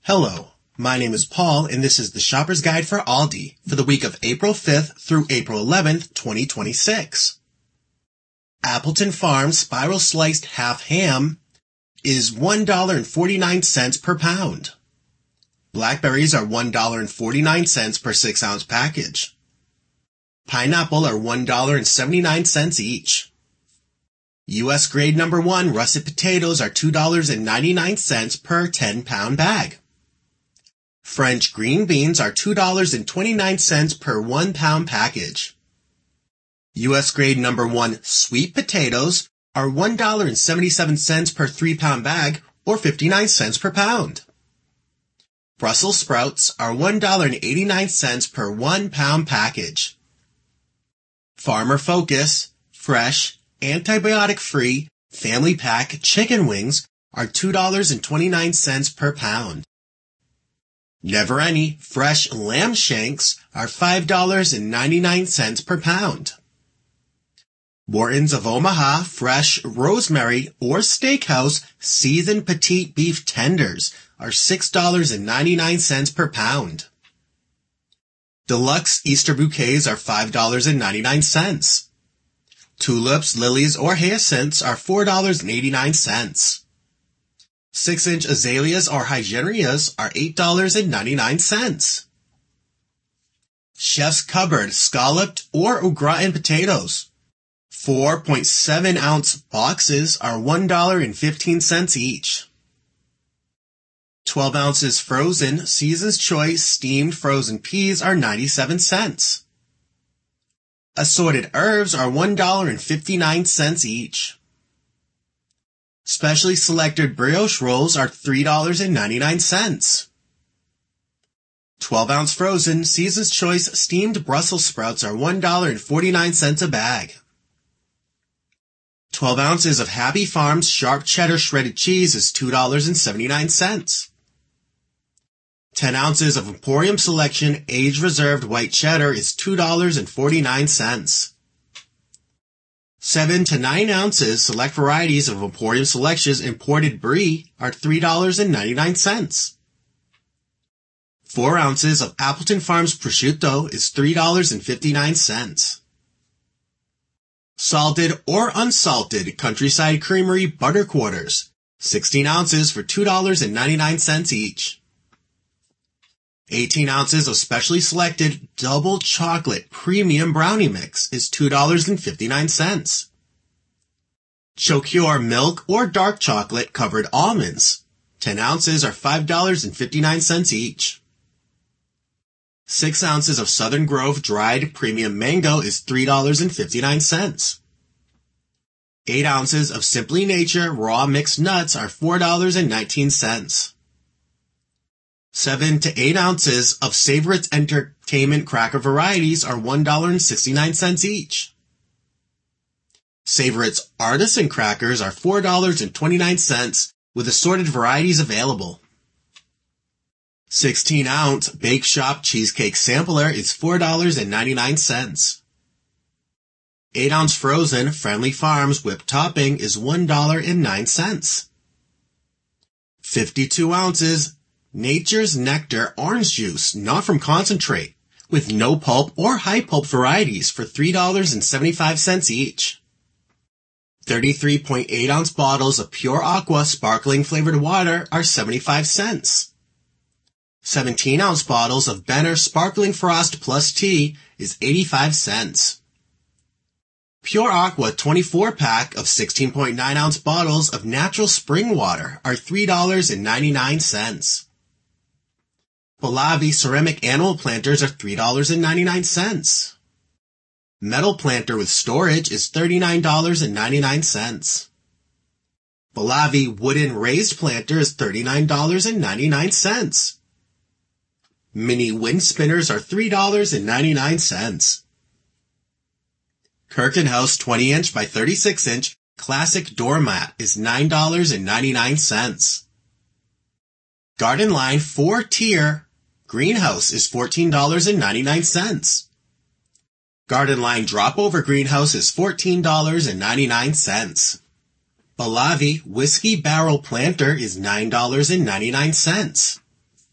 Hello, my name is Paul and this is the Shopper's Guide for Aldi for the week of April 5th through April 11th, 2026. Appleton Farm Spiral Sliced Half Ham is $1.49 per pound. Blackberries are $1.49 per 6-ounce package. Pineapple are $1.79 each. U.S. grade number 1 russet potatoes are $2.99 per 10-pound bag. French green beans are $2.29 per 1-pound package. U.S. grade number 1 sweet potatoes are $1.77 per 3-pound bag or 59 cents per pound. Brussels sprouts are $1.89 per 1-pound package. Farmer Focus, fresh, antibiotic-free, family pack chicken wings are $2.29 per pound. Never Any fresh lamb shanks are $5.99 per pound. Morton's of Omaha fresh rosemary or steakhouse seasoned petite beef tenders are $6.99 per pound. Deluxe Easter bouquets are $5.99. Tulips, lilies, or hyacinths are $4.89. 6-inch azaleas or hygenias are $8.99. Chef's Cupboard scalloped or au gratin potatoes, 4.7-ounce boxes are $1.15 each. 12 ounces frozen Season's Choice steamed frozen peas are 97 cents. Assorted herbs are $1.59 each. Specially selected brioche rolls are $3.99. 12-ounce frozen Season's Choice steamed Brussels sprouts are $1.49 a bag. 12 ounces of Happy Farms sharp cheddar shredded cheese is $2.79. 10 ounces of Emporium Selection age-reserved white cheddar is $2.49. 7 to 9 ounces select varieties of Emporium Selections imported brie are $3.99. 4 ounces of Appleton Farms prosciutto is $3.59. Salted or unsalted Countryside Creamery butter quarters, 16 ounces for $2.99 each. 18 ounces of specially selected double chocolate premium brownie mix is $2.59. Chocure milk or dark chocolate covered almonds, 10 ounces are $5.59 each. 6 ounces of Southern Grove dried premium mango is $3.59. 8 ounces of Simply Nature raw mixed nuts are $4.19. 7 to 8 ounces of Savorites Entertainment cracker varieties are $1.69 each. Savorites Artisan crackers are $4.29 with assorted varieties available. 16-ounce Bake Shop cheesecake sampler is $4.99. 8-ounce frozen Friendly Farms whipped topping is $1.09. 52 ounces Nature's Nectar orange juice, not from concentrate, with no pulp or high pulp varieties for $3.75 each. 33.8-ounce bottles of Pure Aqua sparkling flavored water are 75 cents. 17-ounce bottles of Benner Sparkling Frost Plus Tea is 85 cents. Pure Aqua 24-pack of 16.9-ounce bottles of natural spring water are $3.99. Pallavi ceramic animal planters are $3.99. Metal planter with storage is $39.99. Pallavi wooden raised planter is $39.99. Mini wind spinners are $3.99. Kirkenhouse 20-inch by 36-inch classic doormat is $9.99. Garden Line 4-tier greenhouse is $14.99. Garden Line drop-over greenhouse is $14.99. Pallavi whiskey barrel planter is $9.99.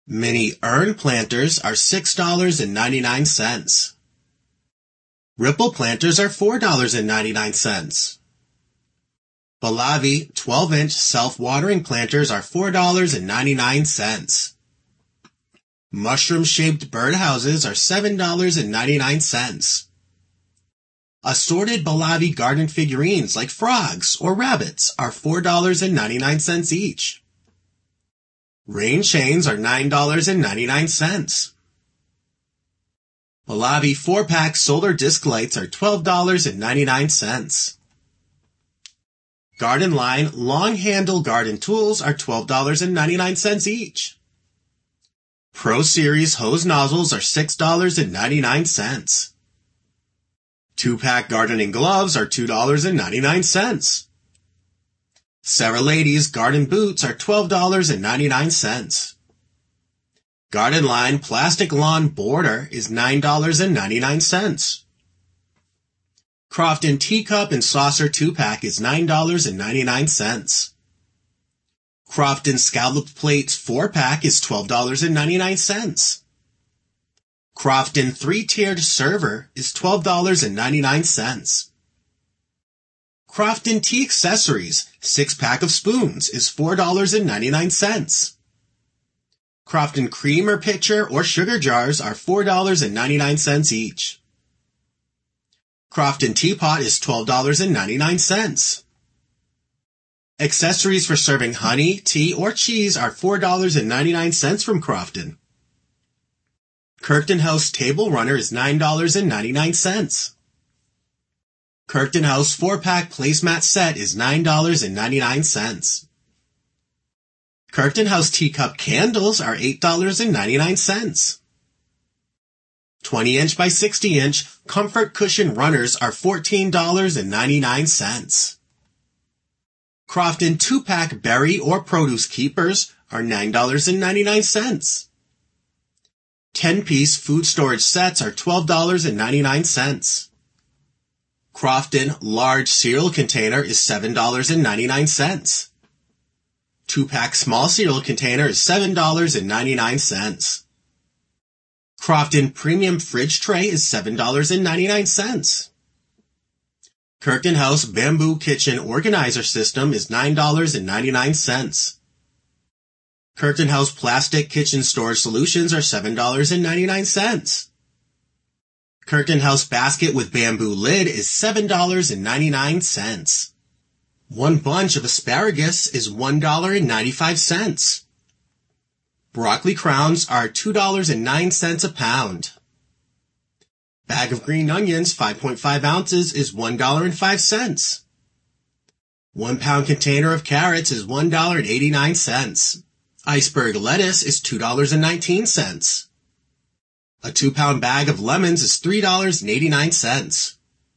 Mini urn planters are $6.99. Ripple planters are $4.99. Balavi 12-inch self-watering planters are $4.99. Mushroom-shaped birdhouses are $7.99. Assorted Balavi garden figurines like frogs or rabbits are $4.99 each. Rain chains are $9.99. Balavi 4-pack solar disc lights are $12.99. Garden Line long handle garden tools are $12.99 each. Pro Series hose nozzles are $6.99. 2-pack gardening gloves are $2.99. Sarah Ladies garden boots are $12.99. Garden Line plastic lawn border is $9.99. Crofton teacup and saucer 2-pack is $9.99. Crofton scalloped plates 4-pack is $12.99. Crofton 3-tiered server is $12.99. Crofton tea accessories 6-pack of spoons is $4.99. Crofton creamer pitcher or sugar jars are $4.99 each. Crofton teapot is $12.99. Accessories for serving honey, tea, or cheese are $4.99 from Crofton. Kirkton House table runner is $9.99. Kirkton House 4-pack placemat set is $9.99. Kirkton House teacup candles are $8.99. 20-inch by 60-inch comfort cushion runners are $14.99. Crofton 2-pack berry or produce keepers are $9.99. 10-piece food storage sets are $12.99. Crofton large cereal container is $7.99. 2-pack small cereal container is $7.99. Crofton premium fridge tray is $7.99. Kirkton House bamboo kitchen organizer system is $9.99. Kirkton House plastic kitchen storage solutions are $7.99. Kirkton House basket with bamboo lid is $7.99. One bunch of asparagus is $1.95. Broccoli crowns are $2.09 a pound. Bag of green onions, 5.5 ounces, is $1.05. 1 pound container of carrots is $1.89. Iceberg lettuce is $2.19. A 2-pound bag of lemons is $3.89.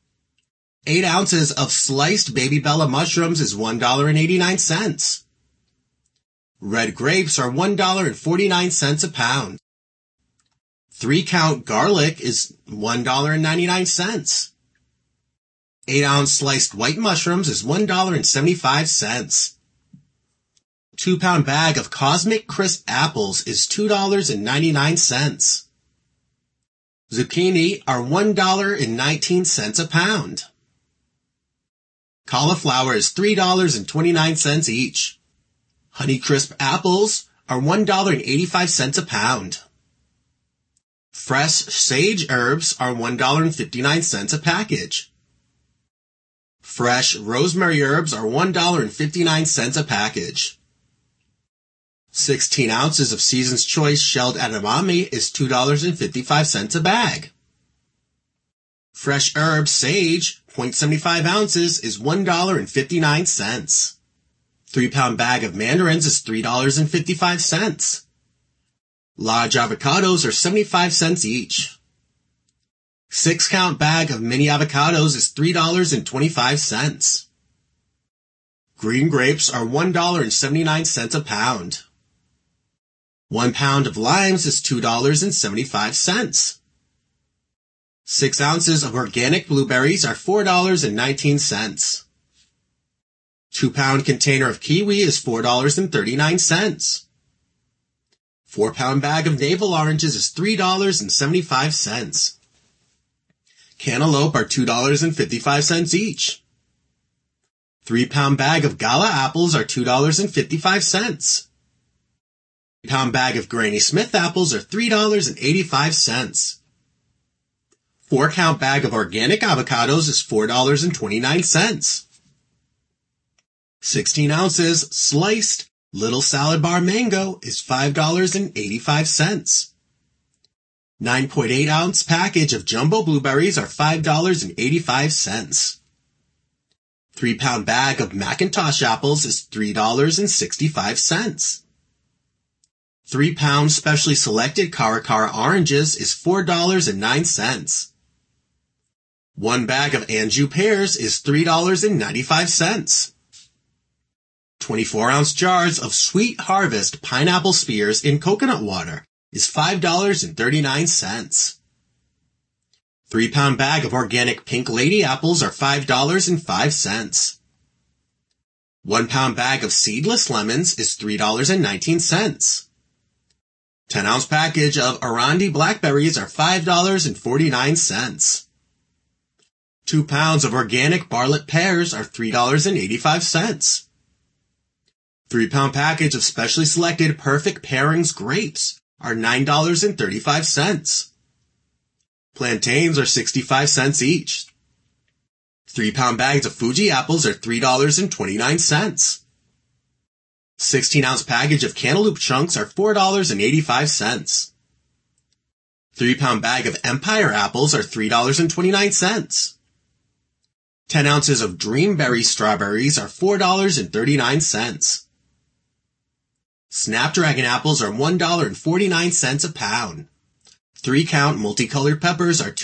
8 ounces of sliced baby Bella mushrooms is $1.89. Red grapes are $1.49 a pound. 3-count garlic is $1.99. 8-ounce sliced white mushrooms is $1.75. 2-pound bag of Cosmic Crisp apples is $2.99. Zucchini are $1.19 a pound. Cauliflower is $3.29 each. Honeycrisp apples are $1.85 a pound. Fresh sage herbs are $1.59 a package. Fresh rosemary herbs are $1.59 a package. 16 ounces of Season's Choice shelled edamame is $2.55 a bag. Fresh herbs sage, 0.75 ounces, is $1.59. 3-pound bag of mandarins is $3.55. Large avocados are 75 cents each. 6-count bag of mini avocados is $3.25. Green grapes are $1.79 a pound. 1 pound of limes is $2.75. 6 ounces of organic blueberries are $4.19. 2-pound container of kiwi is $4.39. 4-pound bag of navel oranges is $3.75. Cantaloupe are $2.55 each. 3-pound bag of Gala apples are $2.55. 3-pound bag of Granny Smith apples are $3.85. 4-count bag of organic avocados is $4.29. 16 ounces sliced Little Salad Bar mango is $5.85. 9.8 ounce package of jumbo blueberries are $5.85. 3-pound bag of Macintosh apples is $3.65. 3-pound specially selected Cara Cara oranges is $4.09. 1 bag of Anjou pears is $3.95. 24-ounce jars of Sweet Harvest pineapple spears in coconut water is $5.39. 3-pound bag of organic Pink Lady apples are $5.05. 1-pound bag of seedless lemons is $3.19. 10-ounce package of Arandi blackberries are $5.49. 2 pounds of organic Bartlett pears are $3.85. 3-pound package of specially selected Perfect Pairings grapes are $9.35. Plantains are 65 cents each. 3-pound bags of Fuji apples are $3.29. 16-ounce package of cantaloupe chunks are $4.85. 3-pound bag of Empire apples are $3.29. 10 ounces of Dreamberry strawberries are $4.39. Snapdragon apples are $1.49 a pound. 3-count multicolored peppers are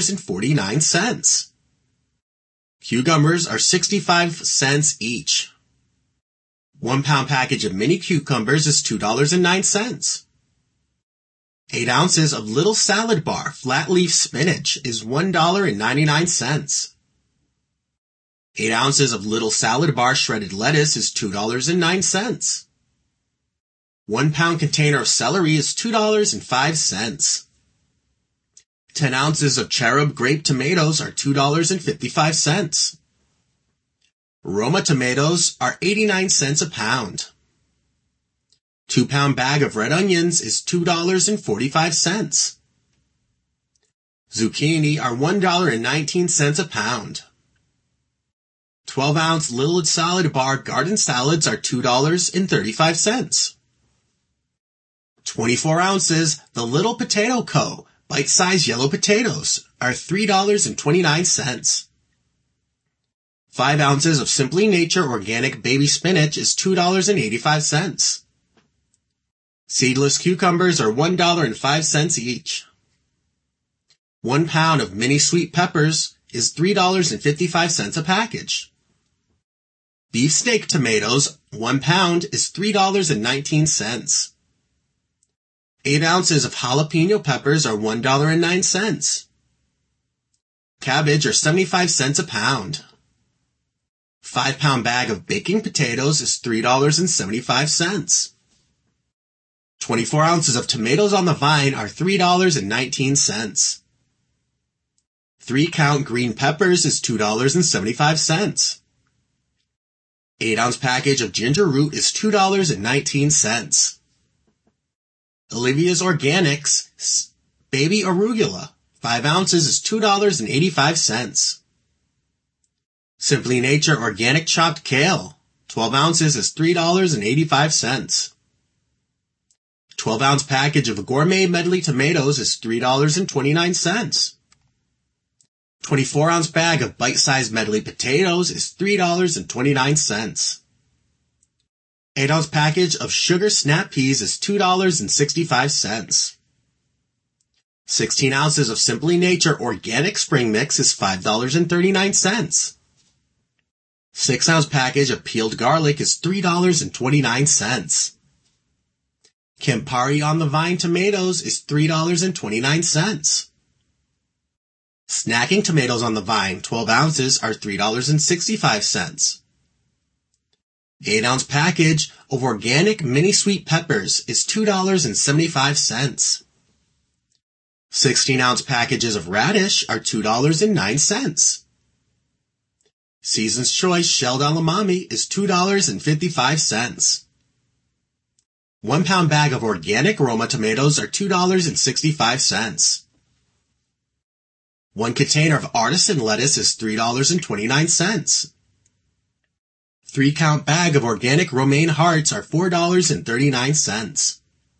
$2.49. Cucumbers are 65 cents each. 1-pound package of mini cucumbers is $2.09. 8 ounces of Little Salad Bar flat leaf spinach is $1.99. 8 ounces of Little Salad Bar shredded lettuce is $2.09. 1-pound container of celery is $2.05. 10 ounces of Cherub grape tomatoes are $2.55. Roma tomatoes are 89 cents a pound. 2-pound bag of red onions is $2.45. Zucchini are $1.19 a pound. 12-ounce Little Salad Bar garden salads are $2.35. 24 ounces The Little Potato Co. bite-sized yellow potatoes are $3.29. 5 ounces of Simply Nature organic baby spinach is $2.85. Seedless cucumbers are $1.05 each. 1 pound of mini sweet peppers is $3.55 a package. Beefsteak tomatoes, 1 pound, is $3.19. 8 ounces of jalapeno peppers are $1.09. Cabbage are 75 cents a pound. 5-pound bag of baking potatoes is $3.75. 24 ounces of tomatoes on the vine are $3.19. 3-count green peppers is $2.75. 8-ounce package of ginger root is $2.19. Olivia's Organics baby arugula, 5 ounces is $2.85. Simply Nature organic chopped kale, 12 ounces is $3.85. 12-ounce package of gourmet medley tomatoes is $3.29. 24-ounce bag of bite-sized medley potatoes is $3.29. 8-ounce package of sugar snap peas is $2.65. 16 ounces of Simply Nature organic spring mix is $5.39. 6-ounce package of peeled garlic is $3.29. Campari on the Vine tomatoes is $3.29. Snacking tomatoes on the Vine, 12 ounces, are $3.65. 8-ounce package of organic mini sweet peppers is $2.75. 16-ounce packages of radish are $2.09. Season's Choice shelled edamame is $2.55. 1 pound bag of organic Roma tomatoes are $2.65. 1 container of artisan lettuce is $3.29. 3-count bag of organic romaine hearts are $4.39.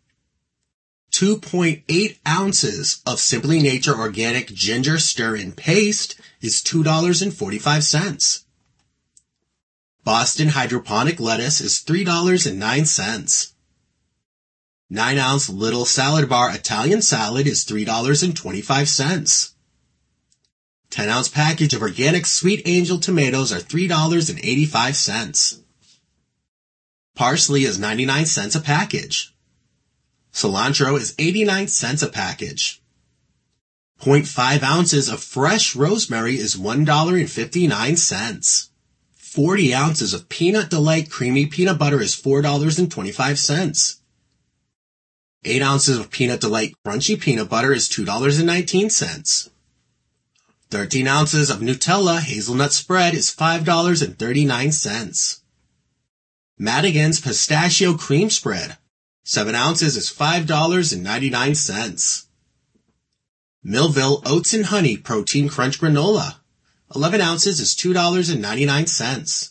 2.8 ounces of Simply Nature organic ginger stir-in paste is $2.45. Boston hydroponic lettuce is $3.09. 9-ounce Little Salad Bar Italian salad is $3.25. 10-ounce package of organic Sweet Angel tomatoes are $3.85. Parsley is 99 cents a package. Cilantro is 89 cents a package. 0.5 ounces of fresh rosemary is $1.59. 40 ounces of Peanut Delight creamy peanut butter is $4.25. 8 ounces of Peanut Delight crunchy peanut butter is $2.19. 13 ounces of Nutella hazelnut spread is $5.39. Madigan's pistachio cream spread, 7 ounces is $5.99. Millville Oats and Honey Protein Crunch Granola, 11 ounces is $2.99.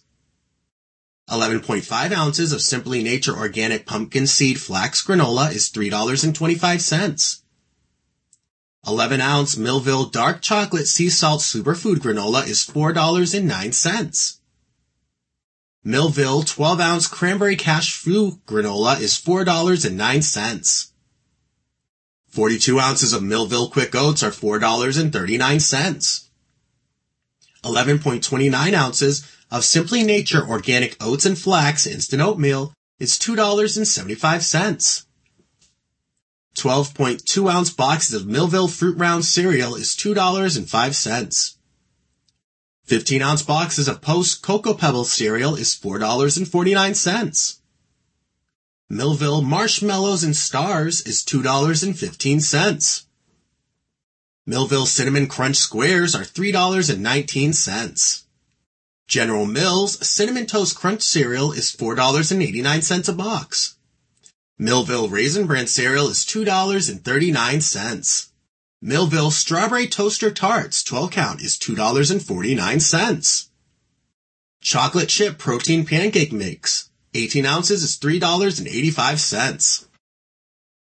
11.5 ounces of Simply Nature Organic Pumpkin Seed Flax Granola is $3.25. 11-ounce Millville Dark Chocolate Sea Salt Superfood Granola is $4.09. Millville 12-ounce Cranberry Cashew Granola is $4.09. 42 ounces of Millville Quick Oats are $4.39. 11.29 ounces of Simply Nature Organic Oats and Flax Instant Oatmeal is $2.75. 12.2 ounce boxes of Millville Fruit Round cereal is $2.05. 15 ounce boxes of Post Cocoa Pebbles cereal is $4.49. Millville Marshmallows and Stars is $2.15. Millville Cinnamon Crunch Squares are $3.19. General Mills Cinnamon Toast Crunch cereal is $4.89 a box. Millville Raisin Bran cereal is $2.39. Millville Strawberry Toaster Tarts 12 count is $2.49. Chocolate Chip Protein Pancake Mix, 18 ounces is $3.85.